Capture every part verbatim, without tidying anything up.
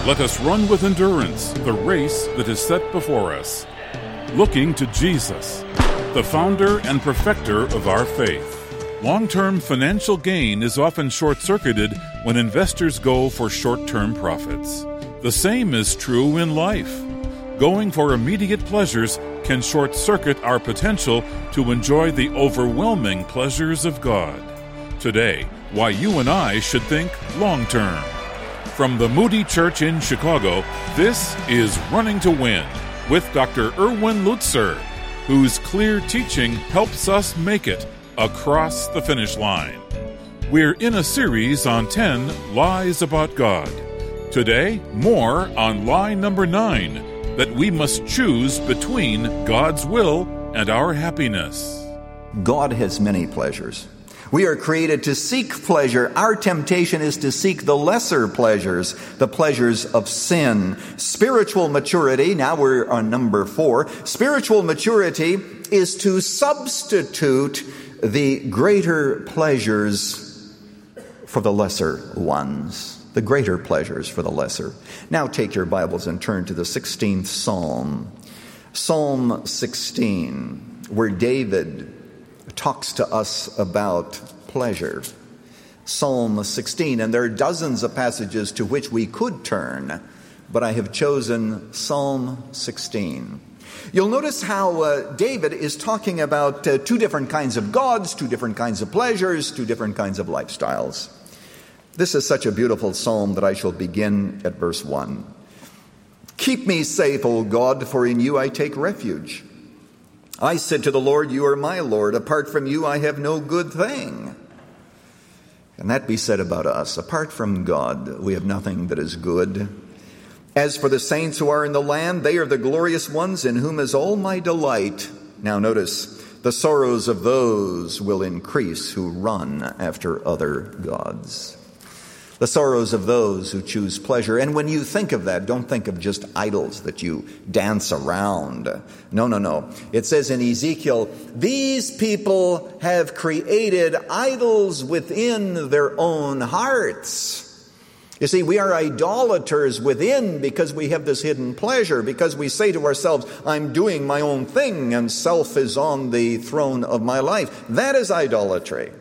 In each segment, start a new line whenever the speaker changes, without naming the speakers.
Let us run with endurance the race that is set before us, looking to Jesus, the founder and perfecter of our faith. Long-term financial gain is often short-circuited when investors go for short-term profits. The same is true in life. Going for immediate pleasures can short-circuit our potential to enjoy the overwhelming pleasures of God. Today, why you and I should think long-term. From the Moody Church in Chicago, this is Running to Win with Doctor Erwin Lutzer, whose clear teaching helps us make it across the finish line. We're in a series on ten lies about God. Today, more on lie number nine, that we must choose between God's will and our happiness.
God has many pleasures. We are created to seek pleasure. Our temptation is to seek the lesser pleasures, the pleasures of sin. Spiritual maturity, now we're on number four. Spiritual maturity is to substitute the greater pleasures for the lesser ones. The greater pleasures for the lesser. Now take your Bibles and turn to the sixteenth Psalm. Psalm sixteen, where David talks to us about pleasure. Psalm sixteen, and there are dozens of passages to which we could turn, but I have chosen Psalm sixteen. You'll notice how uh, David is talking about uh, two different kinds of gods, two different kinds of pleasures, two different kinds of lifestyles. This is such a beautiful psalm that I shall begin at verse one. Keep me safe, O God, for in you I take refuge. I said to the Lord, you are my Lord. Apart from you, I have no good thing. Can that be said about us? Apart from God, we have nothing that is good. As for the saints who are in the land, they are the glorious ones in whom is all my delight. Now notice, the sorrows of those will increase who run after other gods. The sorrows of those who choose pleasure. And when you think of that, don't think of just idols that you dance around. No, no, no. It says in Ezekiel, these people have created idols within their own hearts. You see, we are idolaters within because we have this hidden pleasure, because we say to ourselves, I'm doing my own thing and self is on the throne of my life. That is idolatry.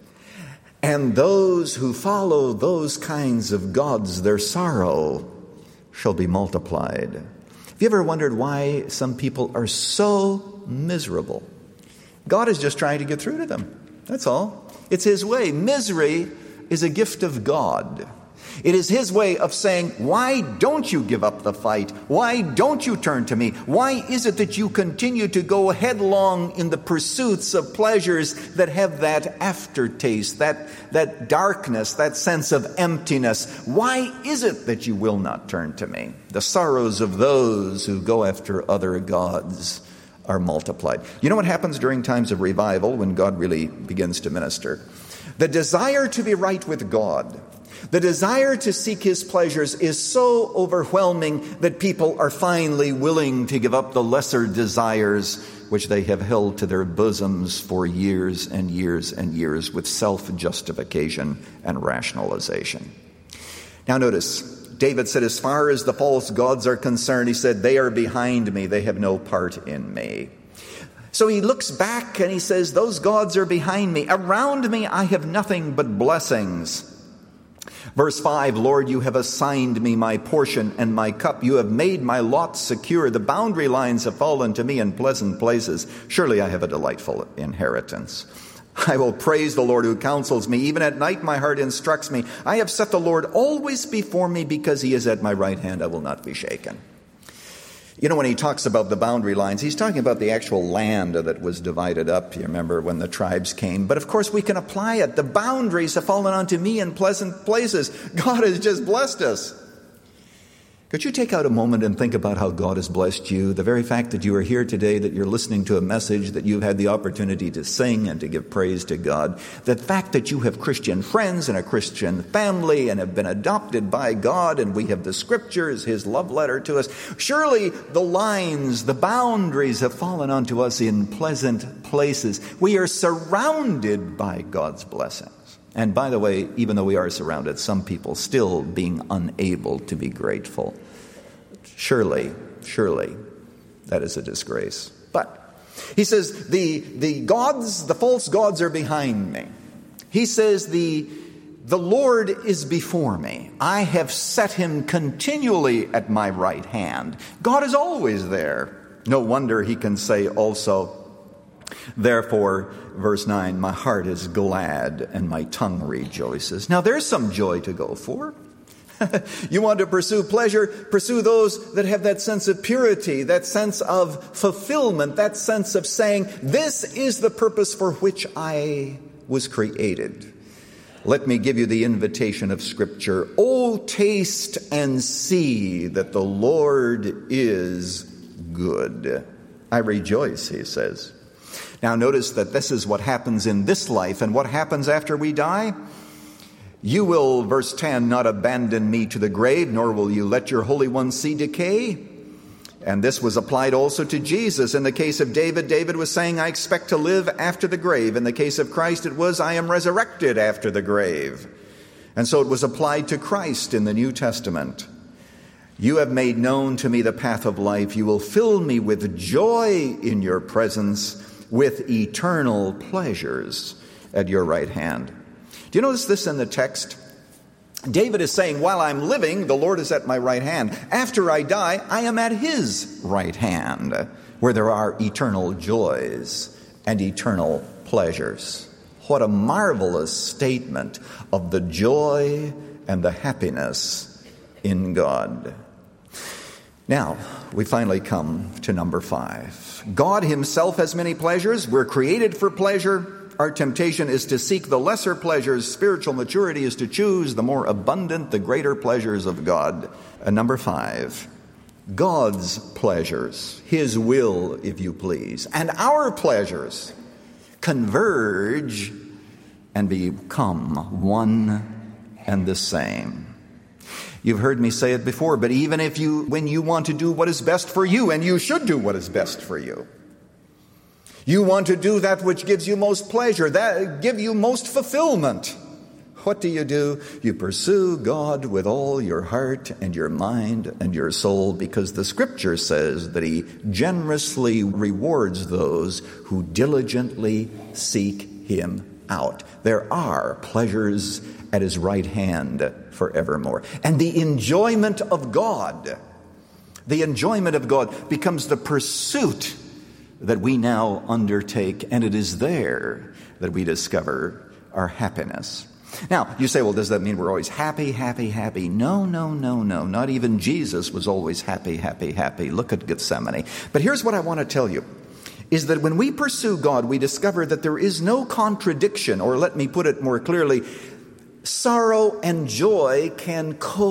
And those who follow those kinds of gods, their sorrow shall be multiplied. Have you ever wondered why some people are so miserable? God is just trying to get through to them. That's all. It's His way. Misery is a gift of God. It is His way of saying, why don't you give up the fight? Why don't you turn to me? Why is it that you continue to go headlong in the pursuits of pleasures that have that aftertaste, that, that darkness, that sense of emptiness? Why is it that you will not turn to me? The sorrows of those who go after other gods are multiplied. You know what happens during times of revival when God really begins to minister? The desire to be right with God, the desire to seek His pleasures is so overwhelming that people are finally willing to give up the lesser desires which they have held to their bosoms for years and years and years with self-justification and rationalization. Now notice, David said, as far as the false gods are concerned, he said, they are behind me, they have no part in me. So he looks back and he says, those gods are behind me. Around me I have nothing but blessings. Verse five, Lord, you have assigned me my portion and my cup. You have made my lot secure. The boundary lines have fallen to me in pleasant places. Surely I have a delightful inheritance. I will praise the Lord who counsels me. Even at night my heart instructs me. I have set the Lord always before me because He is at my right hand. I will not be shaken. You know, when he talks about the boundary lines, he's talking about the actual land that was divided up. You remember when the tribes came. But of course, we can apply it. The boundaries have fallen onto me in pleasant places. God has just blessed us. Could you take out a moment and think about how God has blessed you? The very fact that you are here today, that you're listening to a message, that you've had the opportunity to sing and to give praise to God. The fact that you have Christian friends and a Christian family and have been adopted by God, and we have the Scriptures, His love letter to us. Surely the lines, the boundaries have fallen onto us in pleasant places. We are surrounded by God's blessings. And by the way, even though we are surrounded, some people still being unable to be grateful. Surely, surely, that is a disgrace. But he says, the, the gods, the false gods are behind me. He says, the, the Lord is before me. I have set him continually at my right hand. God is always there. No wonder he can say also, therefore, verse nine, my heart is glad and my tongue rejoices. Now there's some joy to go for. You want to pursue pleasure, pursue those that have that sense of purity, that sense of fulfillment, that sense of saying, this is the purpose for which I was created. Let me give you the invitation of Scripture. Oh, taste and see that the Lord is good. I rejoice, he says. Now notice that this is what happens in this life, and what happens after we die? You will, verse ten, not abandon me to the grave, nor will you let your Holy One see decay. And this was applied also to Jesus. In the case of David, David was saying, I expect to live after the grave. In the case of Christ, it was, I am resurrected after the grave. And so it was applied to Christ in the New Testament. You have made known to me the path of life. You will fill me with joy in your presence, with eternal pleasures at your right hand. Do you notice this in the text? David is saying, while I'm living, the Lord is at my right hand. After I die, I am at his right hand, where there are eternal joys and eternal pleasures. What a marvelous statement of the joy and the happiness in God. Now, we finally come to number five. God himself has many pleasures. We're created for pleasure. Our temptation is to seek the lesser pleasures. Spiritual maturity is to choose the more abundant, the greater pleasures of God. And number five, God's pleasures, his will, if you please, and our pleasures converge and become one and the same. You've heard me say it before, but even if you, when you want to do what is best for you, and you should do what is best for you, you want to do that which gives you most pleasure, that give you most fulfillment. What do you do? You pursue God with all your heart and your mind and your soul, because the Scripture says that he generously rewards those who diligently seek him out. There are pleasures at his right hand forevermore. And the enjoyment of God, the enjoyment of God becomes the pursuit that we now undertake, and it is there that we discover our happiness. Now, you say, well, does that mean we're always happy, happy, happy? No, no, no, no. Not even Jesus was always happy, happy, happy. Look at Gethsemane. But here's what I want to tell you, is that when we pursue God, we discover that there is no contradiction, or let me put it more clearly, sorrow and joy can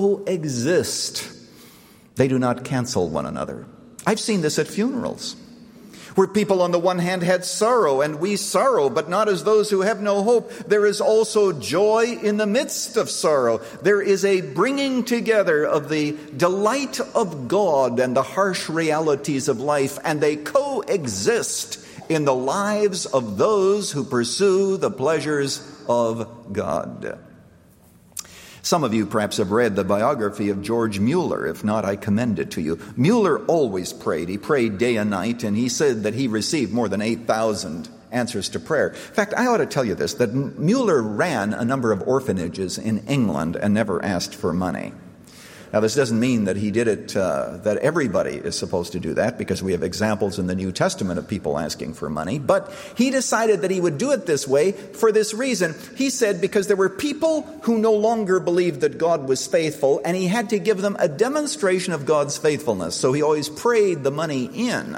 coexist. They do not cancel one another. I've seen this at funerals, where people on the one hand had sorrow, and we sorrow, but not as those who have no hope. There is also joy in the midst of sorrow. There is a bringing together of the delight of God and the harsh realities of life, and they coexist in the lives of those who pursue the pleasures of God. Some of you perhaps have read the biography of George Mueller. If not, I commend it to you. Mueller always prayed. He prayed day and night, and he said that he received more than eight thousand answers to prayer. In fact, I ought to tell you this, that Mueller ran a number of orphanages in England and never asked for money. Now, this doesn't mean that he did it, uh, that everybody is supposed to do that, because we have examples in the New Testament of people asking for money. But he decided that he would do it this way for this reason. He said because there were people who no longer believed that God was faithful, and he had to give them a demonstration of God's faithfulness. So he always prayed the money in.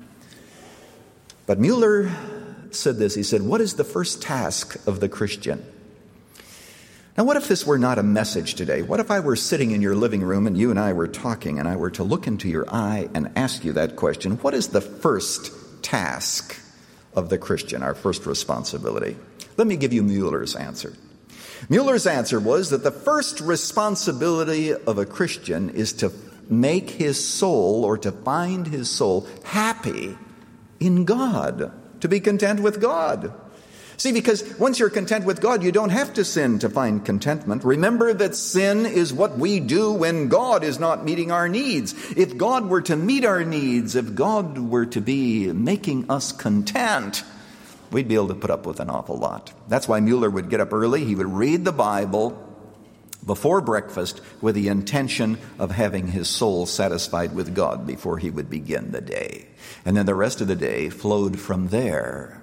But Mueller said this. He said, what is the first task of the Christian? Now, what if this were not a message today? What if I were sitting in your living room and you and I were talking, and I were to look into your eye and ask you that question? What is the first task of the Christian, our first responsibility? Let me give you Mueller's answer. Mueller's answer was that the first responsibility of a Christian is to make his soul, or to find his soul, happy in God, to be content with God. See, because once you're content with God, you don't have to sin to find contentment. Remember that sin is what we do when God is not meeting our needs. If God were to meet our needs, if God were to be making us content, we'd be able to put up with an awful lot. That's why Mueller would get up early. He would read the Bible before breakfast with the intention of having his soul satisfied with God before he would begin the day. And then the rest of the day flowed from there.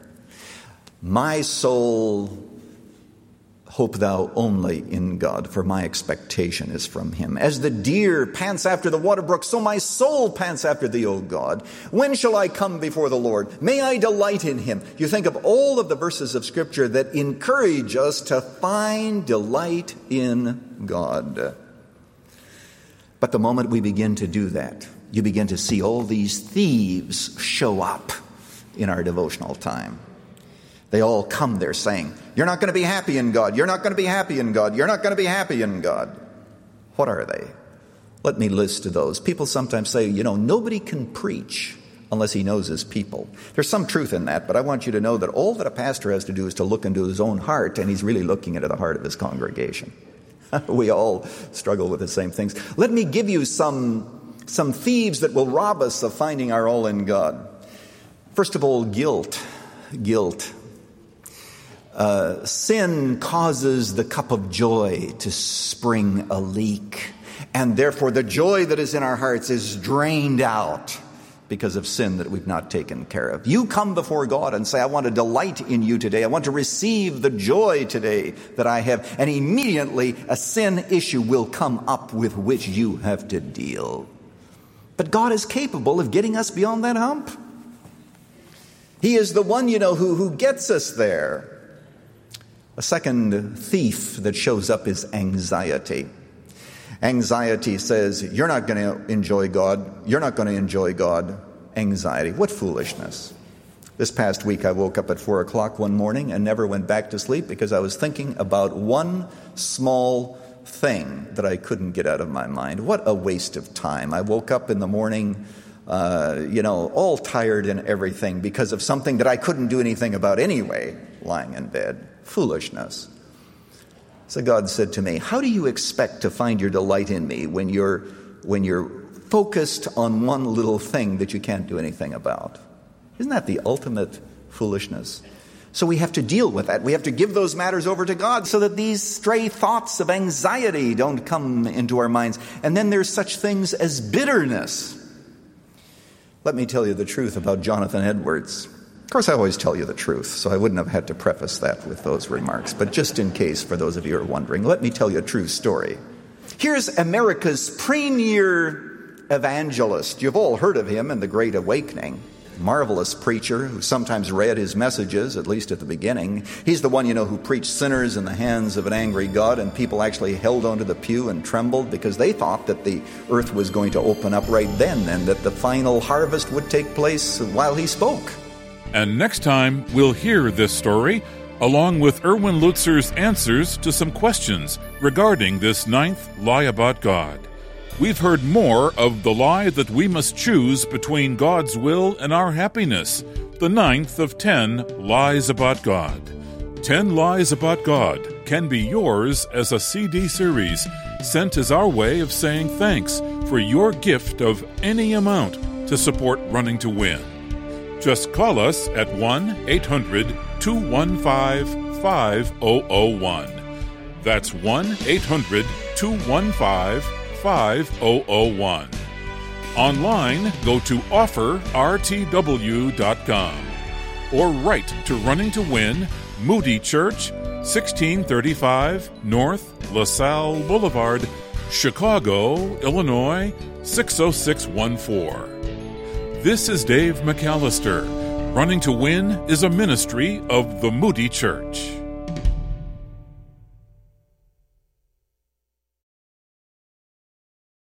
My soul, hope thou only in God, for my expectation is from him. As the deer pants after the water brook, so my soul pants after thee, O God. When shall I come before the Lord? May I delight in him. You think of all of the verses of Scripture that encourage us to find delight in God. But the moment we begin to do that, you begin to see all these thieves show up in our devotional time. They all come there saying, you're not going to be happy in God. You're not going to be happy in God. You're not going to be happy in God. What are they? Let me list those. People sometimes say, you know, nobody can preach unless he knows his people. There's some truth in that, but I want you to know that all that a pastor has to do is to look into his own heart, and he's really looking into the heart of his congregation. We all struggle with the same things. Let me give you some, some thieves that will rob us of finding our all in God. First of all, guilt. Guilt. Uh, sin causes the cup of joy to spring a leak, and therefore the joy that is in our hearts is drained out because of sin that we've not taken care of. You come before God and say, I want to delight in you today. I want to receive the joy today that I have. And immediately a sin issue will come up with which you have to deal. But God is capable of getting us beyond that hump. He is the one, you know, who, who gets us there. A second thief that shows up is anxiety. Anxiety says, you're not going to enjoy God. You're not going to enjoy God. Anxiety. What foolishness. This past week, I woke up at four o'clock one morning and never went back to sleep because I was thinking about one small thing that I couldn't get out of my mind. What a waste of time. I woke up in the morning, uh, you know, all tired and everything because of something that I couldn't do anything about anyway, lying in bed. Foolishness. So God said to me, how do you expect to find your delight in me when you're when you're focused on one little thing that you can't do anything about? Isn't that the ultimate foolishness? So we have to deal with that. We have to give those matters over to God so that these stray thoughts of anxiety don't come into our minds. And then there's such things as bitterness. Let me tell you the truth about Jonathan Edwards. Of course, I always tell you the truth, so I wouldn't have had to preface that with those remarks. But just in case, for those of you who are wondering, let me tell you a true story. Here's America's premier evangelist. You've all heard of him in the Great Awakening. Marvelous preacher who sometimes read his messages, at least at the beginning. He's the one, you know, who preached sinners in the hands of an angry God, and people actually held onto the pew and trembled because they thought that the earth was going to open up right then and that the final harvest would take place while he spoke.
And next time, we'll hear this story, along with Erwin Lutzer's answers to some questions regarding this ninth lie about God. We've heard more of the lie that we must choose between God's will and our happiness, the ninth of ten lies about God. Ten Lies About God can be yours as a C D series, sent as our way of saying thanks for your gift of any amount to support Running to Win. Just call us at one eight hundred two one five five zero zero one. That's one eight hundred two one five five zero zero one. Online, go to offer r t w dot com or write to Running to Win, Moody Church, sixteen thirty-five North LaSalle Boulevard, Chicago, Illinois, six oh six one four. This is Dave McAllister. Running to Win is a ministry of the Moody Church.